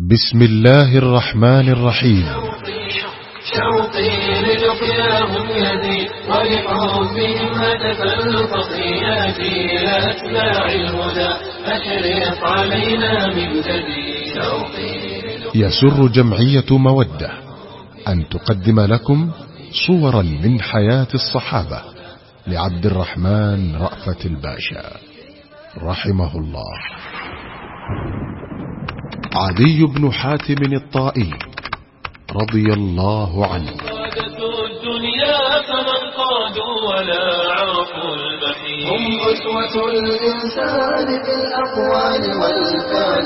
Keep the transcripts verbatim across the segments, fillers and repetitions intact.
بسم الله الرحمن الرحيم. شوقي للقياهم يزيد ولحبهم هتف الخطيئات إلى أتباع الهدى أشرق علينا من جديد. يسر جمعية مودة أن تقدم لكم صورا من حياة الصحابة لعبد الرحمن رأفت الباشا رحمه الله. عدي بن حاتم الطائي رضي الله عنه. الدنيا فمن قادوا ولا عرفوا المحيط هم أسوة الإنسان في الأقوال والفعل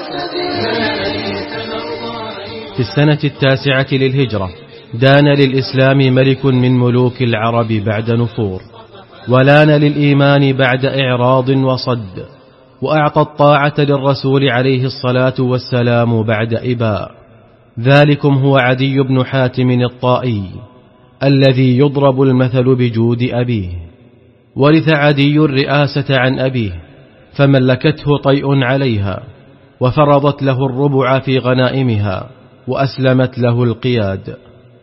يستدين. في السنة التاسعة للهجرة دان للإسلام ملك من ملوك العرب بعد نفور، ولان للإيمان بعد إعراض وصد، وأعطى الطاعة للرسول عليه الصلاة والسلام بعد إباء. ذلكم هو عدي بن حاتم الطائي الذي يضرب المثل بجود أبيه. ورث عدي الرئاسة عن أبيه فملكته طيء عليها، وفرضت له الربع في غنائمها، وأسلمت له القياد.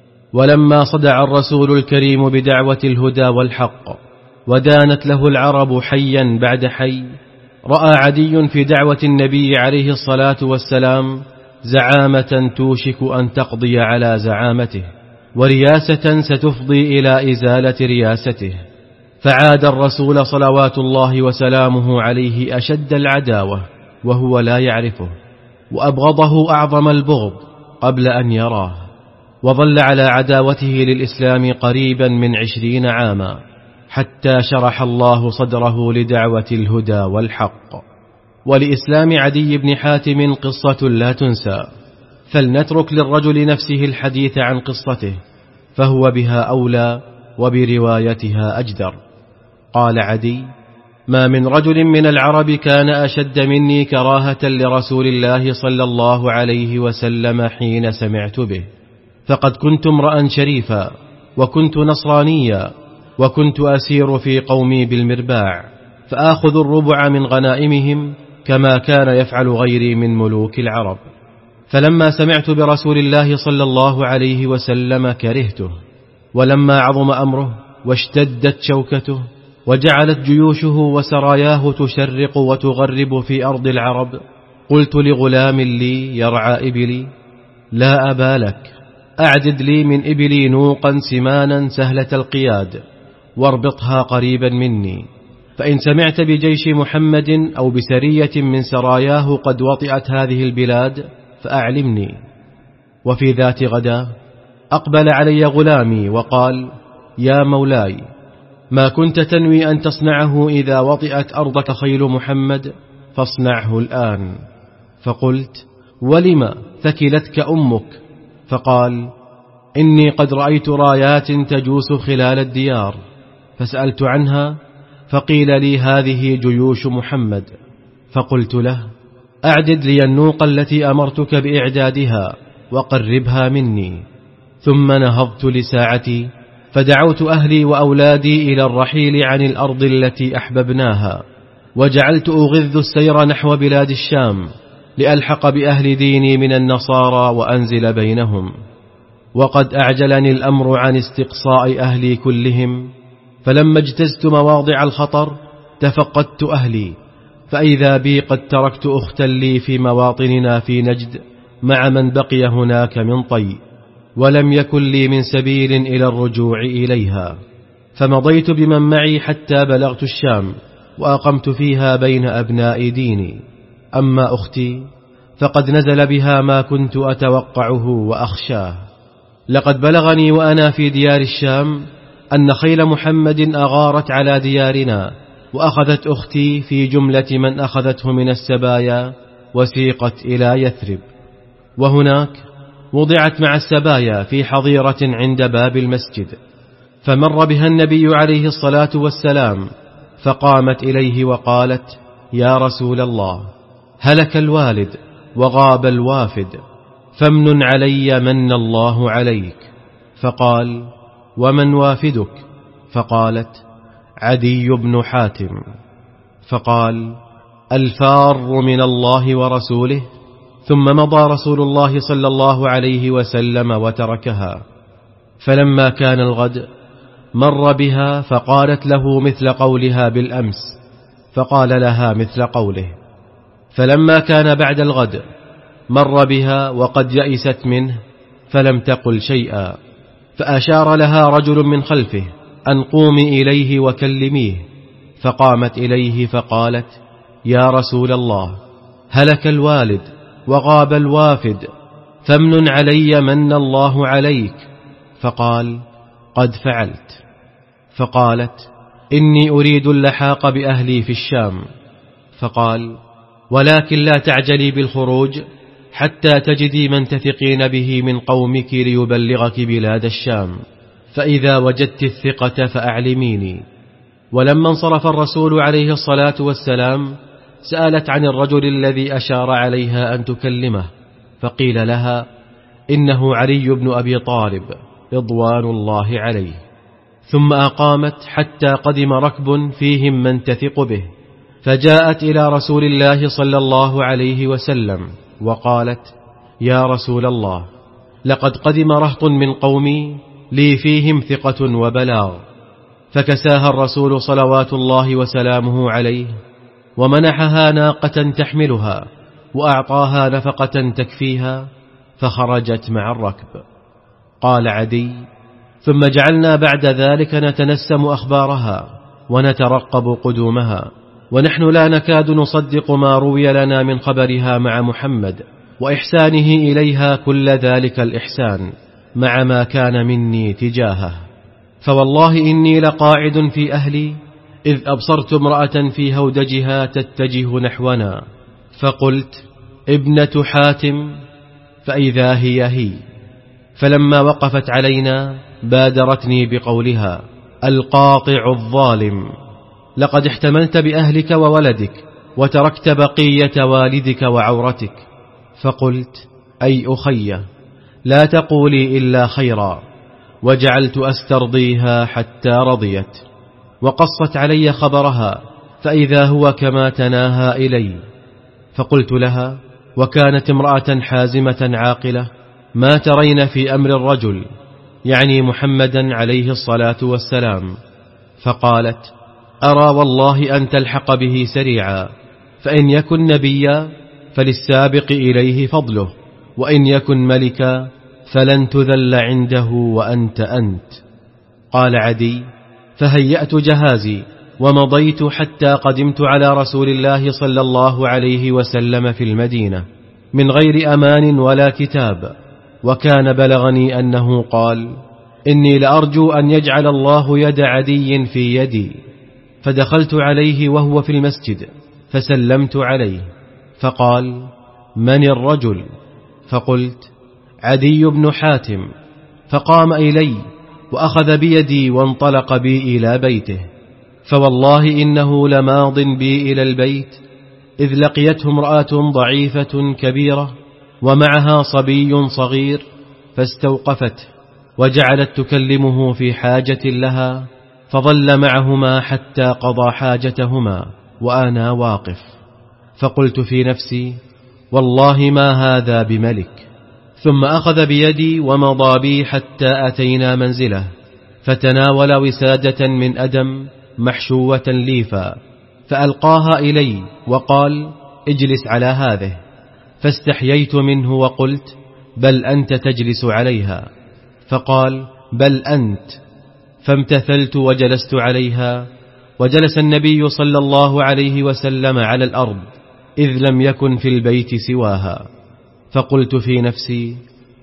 ولما صدع الرسول الكريم بدعوة الهدى والحق ودانت له العرب حيا بعد حي، رأى عدي في دعوة النبي عليه الصلاة والسلام زعامة توشك أن تقضي على زعامته، ورياسة ستفضي إلى إزالة رياسته، فعاد الرسول صلوات الله وسلامه عليه أشد العداوة وهو لا يعرفه، وأبغضه أعظم البغض قبل أن يراه، وظل على عداوته للإسلام قريبا من عشرين عاما، حتى شرح الله صدره لدعوة الهدى والحق. ولإسلام عدي بن حاتم قصة لا تنسى، فلنترك للرجل نفسه الحديث عن قصته، فهو بها أولى وبروايتها أجدر. قال عدي: ما من رجل من العرب كان أشد مني كراهة لرسول الله صلى الله عليه وسلم حين سمعت به، فقد كنت امرأ شريفا، وكنت نصرانيا، وكنت أسير في قومي بالمرباع، فآخذ الربع من غنائمهم كما كان يفعل غيري من ملوك العرب. فلما سمعت برسول الله صلى الله عليه وسلم كرهته، ولما عظم أمره واشتدت شوكته وجعلت جيوشه وسراياه تشرق وتغرب في أرض العرب، قلت لغلام لي يرعى إبلي: لا أبا لك، أعدد لي من إبلي نوقا سمانا سهلة القياد، واربطها قريبا مني، فإن سمعت بجيش محمد أو بسرية من سراياه قد وطئت هذه البلاد فأعلمني. وفي ذات غدا أقبل علي غلامي وقال: يا مولاي، ما كنت تنوي أن تصنعه إذا وطئت أرضك خيل محمد؟ فاصنعه الآن. فقلت: ولم ثكلتك أمك؟ فقال: إني قد رأيت رايات تجوس خلال الديار، فسألت عنها فقيل لي هذه جيوش محمد. فقلت له: أعدد لي النوق التي أمرتك بإعدادها وقربها مني. ثم نهضت لساعتي فدعوت أهلي وأولادي إلى الرحيل عن الأرض التي أحببناها، وجعلت أغذ السير نحو بلاد الشام لألحق بأهل ديني من النصارى وأنزل بينهم. وقد أعجلني الأمر عن استقصاء أهلي كلهم، فلما اجتزت مواضع الخطر تفقدت أهلي، فإذا بي قد تركت أختا لي في مواطننا في نجد مع من بقي هناك من طي، ولم يكن لي من سبيل إلى الرجوع إليها، فمضيت بمن معي حتى بلغت الشام، وأقمت فيها بين أبناء ديني. أما أختي فقد نزل بها ما كنت أتوقعه وأخشاه. لقد بلغني وأنا في ديار الشام أن خيل محمد أغارت على ديارنا، وأخذت أختي في جملة من أخذته من السبايا وسيقت إلى يثرب، وهناك وضعت مع السبايا في حظيرة عند باب المسجد. فمر بها النبي عليه الصلاة والسلام، فقامت إليه وقالت: يا رسول الله، هلك الوالد وغاب الوافد، فامنن علي من الله عليك. فقال: ومن وافدك؟ فقالت: عدي بن حاتم. فقال: الفار من الله ورسوله؟ ثم مضى رسول الله صلى الله عليه وسلم وتركها. فلما كان الغد مر بها فقالت له مثل قولها بالأمس، فقال لها مثل قوله. فلما كان بعد الغد مر بها وقد يئست منه فلم تقل شيئا، فأشار لها رجل من خلفه أن قومي إليه وكلميه، فقامت إليه فقالت: يا رسول الله، هلك الوالد وغاب الوافد، فامنن علي من الله عليك. فقال: قد فعلت. فقالت: إني أريد اللحاق بأهلي في الشام. فقال: ولكن لا تعجلي بالخروج حتى تجدي من تثقين به من قومك ليبلغك بلاد الشام، فإذا وجدت الثقة فأعلميني. ولما انصرف الرسول عليه الصلاة والسلام سألت عن الرجل الذي أشار عليها أن تكلمه، فقيل لها: إنه علي بن أبي طالب رضوان الله عليه. ثم أقامت حتى قدم ركب فيهم من تثق به، فجاءت إلى رسول الله صلى الله عليه وسلم وقالت: يا رسول الله، لقد قدم رهط من قومي لي فيهم ثقة وبلاغ. فكساها الرسول صلوات الله وسلامه عليه، ومنحها ناقة تحملها، وأعطاها نفقة تكفيها، فخرجت مع الركب. قال عدي: ثم جعلنا بعد ذلك نتنسم أخبارها ونترقب قدومها، ونحن لا نكاد نصدق ما روي لنا من خبرها مع محمد وإحسانه إليها كل ذلك الإحسان مع ما كان مني تجاهه. فوالله إني لقاعد في أهلي إذ أبصرت امرأة في هودجها تتجه نحونا، فقلت: ابنة حاتم، فإذا هي هي. فلما وقفت علينا بادرتني بقولها: القاطع الظالم، لقد احتملت بأهلك وولدك وتركت بقية والدك وعورتك. فقلت: أي أخي، لا تقولي إلا خيرا. وجعلت أسترضيها حتى رضيت، وقصت علي خبرها، فإذا هو كما تناهى إلي. فقلت لها: وكانت امرأة حازمة عاقلة، ما ترين في أمر الرجل، يعني محمدا عليه الصلاة والسلام؟ فقالت: أرى والله أن تلحق به سريعا، فإن يكن نبيا فللسابق إليه فضله، وإن يكن ملكا فلن تذل عنده وأنت أنت. قال عدي: فهيأت جهازي ومضيت حتى قدمت على رسول الله صلى الله عليه وسلم في المدينة من غير أمان ولا كتاب، وكان بلغني أنه قال: إني لأرجو أن يجعل الله يد عدي في يدي. فدخلت عليه وهو في المسجد فسلمت عليه، فقال: من الرجل؟ فقلت: عدي بن حاتم. فقام إلي وأخذ بيدي وانطلق بي إلى بيته، فوالله إنه لماض بي إلى البيت إذ لقيته امرأة ضعيفة كبيرة ومعها صبي صغير، فاستوقفته وجعلت تكلمه في حاجة لها، فظل معهما حتى قضى حاجتهما وأنا واقف. فقلت في نفسي: والله ما هذا بملك. ثم أخذ بيدي ومضى بي حتى أتينا منزله، فتناول وسادة من أدم محشوة ليفا، فألقاها إلي وقال: اجلس على هذه. فاستحييت منه وقلت: بل أنت تجلس عليها. فقال: بل أنت. فامتثلت وجلست عليها، وجلس النبي صلى الله عليه وسلم على الأرض إذ لم يكن في البيت سواها. فقلت في نفسي: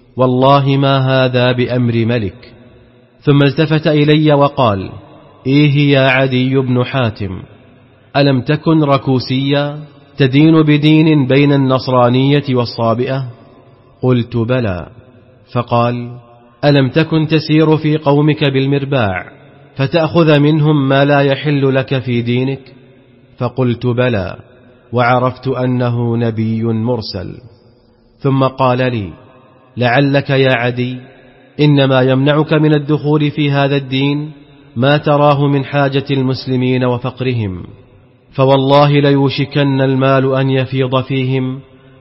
والله ما هذا بأمر ملك. ثم التفت إلي وقال: إيه يا عدي بن حاتم، ألم تكن ركوسيا تدين بدين بين النصرانية والصابئة؟ قلت: بلى. فقال: ألم تكن تسير في قومك بالمرباع فتأخذ منهم ما لا يحل لك في دينك؟ فقلت: بلى، وعرفت أنه نبي مرسل. ثم قال لي: لعلك يا عدي إنما يمنعك من الدخول في هذا الدين ما تراه من حاجة المسلمين وفقرهم، فوالله ليوشكن المال أن يفيض فيهم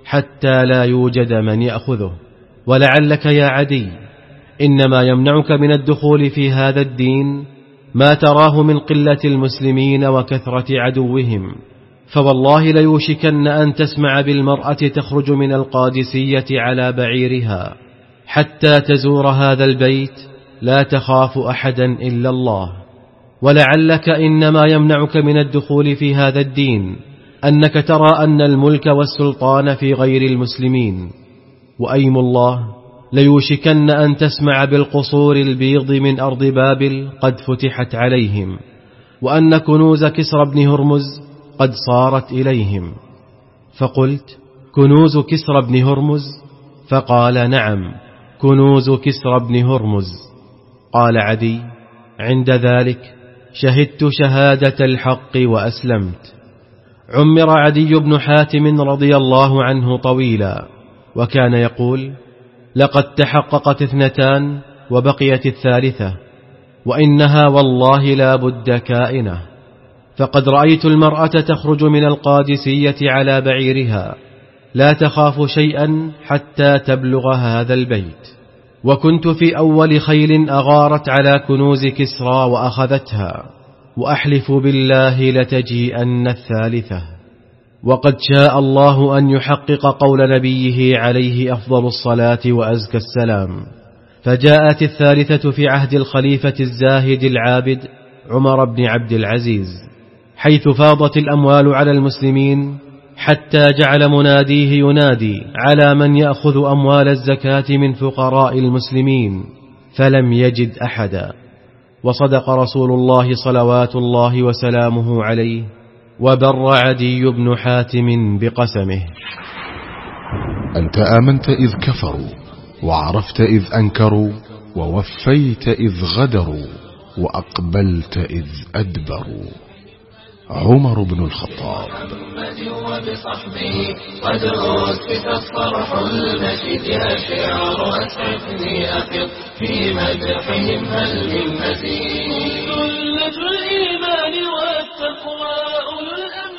حتى لا يوجد من يأخذه. ولعلك يا عدي إنما يمنعك من الدخول في هذا الدين ما تراه من قلة المسلمين وكثرة عدوهم، فوالله ليوشكن أن تسمع بالمرأة تخرج من القادسية على بعيرها حتى تزور هذا البيت لا تخاف أحدا إلا الله. ولعلك إنما يمنعك من الدخول في هذا الدين أنك ترى أن الملك والسلطان في غير المسلمين، وأيم الله ليوشكن أن تسمع بالقصور البيض من أرض بابل قد فتحت عليهم، وأن كنوز كسرى بن هرمز قد صارت إليهم. فقلت: كنوز كسرى بن هرمز؟ فقال: نعم، كنوز كسرى بن هرمز. قال عدي: عند ذلك شهدت شهادة الحق وأسلمت. عمر عدي بن حاتم رضي الله عنه طويلا، وكان يقول: لقد تحققت اثنتان وبقيت الثالثة، وإنها والله لا بد كائنة. فقد رأيت المرأة تخرج من القادسية على بعيرها لا تخاف شيئا حتى تبلغ هذا البيت، وكنت في أول خيل أغارت على كنوز كسرى وأخذتها، وأحلف بالله لتجيئن الثالثة. وقد شاء الله أن يحقق قول نبيه عليه أفضل الصلاة وأزكى السلام، فجاءت الثالثة في عهد الخليفة الزاهد العابد عمر بن عبد العزيز، حيث فاضت الأموال على المسلمين حتى جعل مناديه ينادي على من يأخذ أموال الزكاة من فقراء المسلمين، فلم يجد أحدا. وصدق رسول الله صلوات الله وسلامه عليه، وبر عدي بن حاتم بقسمه. أنت آمنت إذ كفروا، وعرفت إذ أنكروا، ووفيت إذ غدروا، وأقبلت إذ أدبروا. عمر بن الخطاب. وبصحبه قد أسفت الصرح النشيد يا شعر أسعفني أفض في مدحهم هل من مزيد. سلة الإيمان والتقوى أولو الأمر